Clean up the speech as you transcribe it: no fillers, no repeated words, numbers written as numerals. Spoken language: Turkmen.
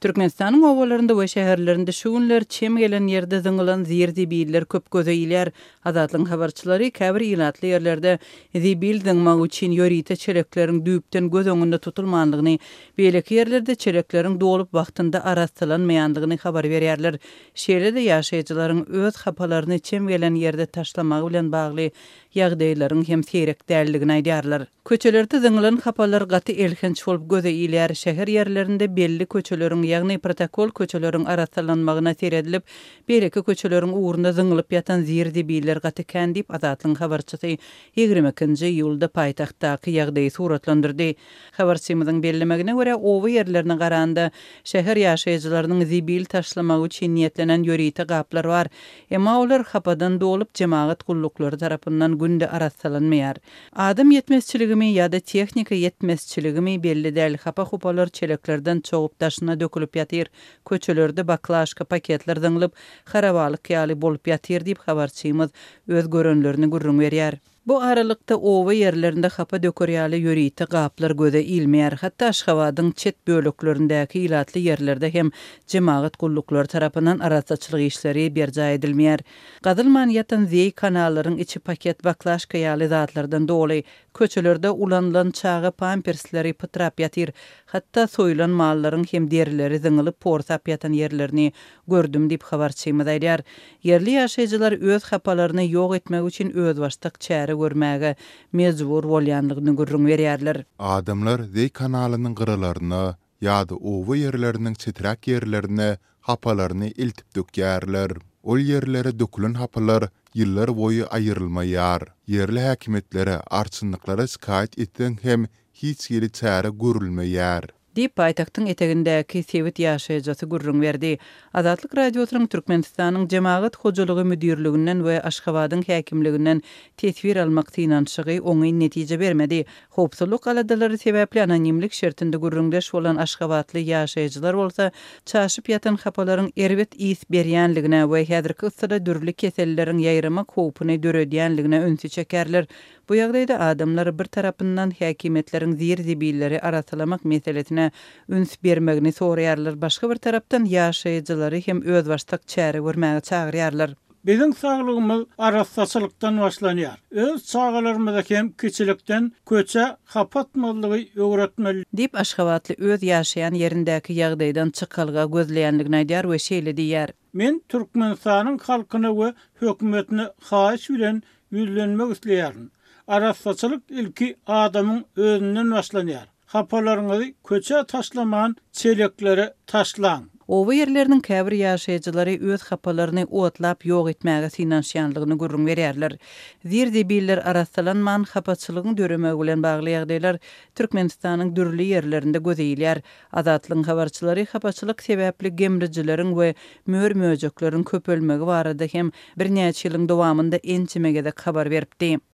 Türkmenistanyň owalarynda we şäherlerinde şu günler çem gelen ýerde zyňylan zirdibiler köp gözeýler. Azatlyň habarçylary käbir ilatly ýerlerde zibil zyňmak üçin ýörite çelekleriň düýpden göz öňünde tutulmandygyny, beýleki ýerlerde çelekleriň dolup wagtynda araslanmaýandygyny habar berýärler. Şeýlede ýaşaýjylaryň öz hapalaryny çem gelen ýerde taşlamagy bilen bagly ýagdaýlaryň hem seýrek däldigini aýdýarlar. Köçelerde zyňylan hapalar gaty elhenç bolup gözeýler. Şäher ýerlerinde belli köçeleriň ýagny protokol köçeleriň araslanmagyna seredilip, beýleki köçeleriň uğrunda zyňylyp ýatan zirdibiler gaty kän diýip Azatlyň habarçysy 22-nji ýylda paýtaxtdaky ýagdaýy suratlandyrdy. Habarçymyzyň bellemegine görä, owa ýerlerine garanda şäher ýaşaýjylarynyň zibil taşlamak üçin niýetlenen ýörite gaplar bar. Emma olar hapadan dolup jemaat gullukları tarapyndan günde araslanmaýar. Adam yetmezçiligimi ýa-da tehnika yetmezçiligimi belli däl. Hapa-hupalar çeleklerden çoğup taşyna dökülüp ýatyr. Köçelerde baklaşka paketler zyňlyp harabalyk ýaly bolup ýatyr diýip habarçymyz öz görenlerini gurrun berýär. Bu aralykda owa ýerlerinde hapa dökerýäli ýörite gaplar göze ilmeýär. Hatda Aşgabatyň çet böleklerindäki ilatly ýerlerde hem jemaat gullukları tarapyndan arasaçylyk işleri berja edilmeýär. Gazylman ýatan zeý kanallaryň içi paket baklaşka ýaly zatlardan doly. Köçelerde ulanılan çağı pampersleri pıtrap ýatyr. Hatda soýulan mallaryň hem derileri zyňylyp porsap ýatan ýerlerini gördüm diýip habarçymyz aýdýar. Yerli ýaşaýjylar öz hapalaryny ýok etmek üçin öz başlyk çäre görmäge mejbur bolýanlygyny gurrun berýärler. Adamlar zeý kanalynyň gyralaryna ýa-da owa ýerleriniň çetirek ýerlerine hapalaryny iltip dökýärler. Ol ýerlere dökülen hapalar ýyllar boýu aýrylmaýar. Yerli häkimetlere arçynlyklara şikayet etden hem hiç ýeri çäre görülmeýär. Diýip paýtagtyň etegindäki Sewit ýaşaýjysy gurrun berdi. Azatlyk radiosynyň Türkmenistanyň jemaat hojalygy müdirliginden we Aşgabatyň häkimliginden tesbir almak synanşygy oňy netije bermedi. Howpsuzlyk aladalary sebäpli anonimlik şertinde gurrundaş bolan Aşgabatly ýaşaýjylar bolsa, çaşyp ýatan hapalaryň erbet is berýänligine we häzirki ysda dürli keselleriň ýaýramak howpuny döredýänligine önsü çekerler. Bu ýagdaýda adamlar bir tarapyndan häkimetleriň zirdibilleri arasalamak meselesine üns bermegini soraýarlar. Başga bir tarapdan ýaşaýjylary hem öz başlyk çäre görmäge çagyrýarlar. Bizim sağlığımız arassaçılıktan başlanýar. Öz çağalarymyzda hem kiçilikden köçe kapatmalygy öwretmeli diýip Aşgabatly öz ýaşaýan ýerindäki ýagdaýdan çykalga gözleýänligini aýdýar we şeýle diýär. Men Türkmenistanyň halkyny we hökümetini haýyş bilen ýüzlenmek isleýärin. Arassaçylyk ilki adamyň özünden başlanýar. Hapalaryňyzy köçe taşlaman çeleklere taşlan. Owa ýerleriniň käbir ýaşaýjylary öz hapalaryny otlap ýok etmäge synanşýanlygyny gurrun berýärler. Zirdibiler araslanman hapaçylygyň döremegi bilen bagly ýagdaýlar Türkmenistanyň dürli ýerlerinde gözeýilýär. Azatlyň habarçylary hapaçylyk sebäpli gemrijileriň we mör-möjekleriň köpelmegi barada hem bir näçe ýylyň dowamında ençimege de habar beripdi.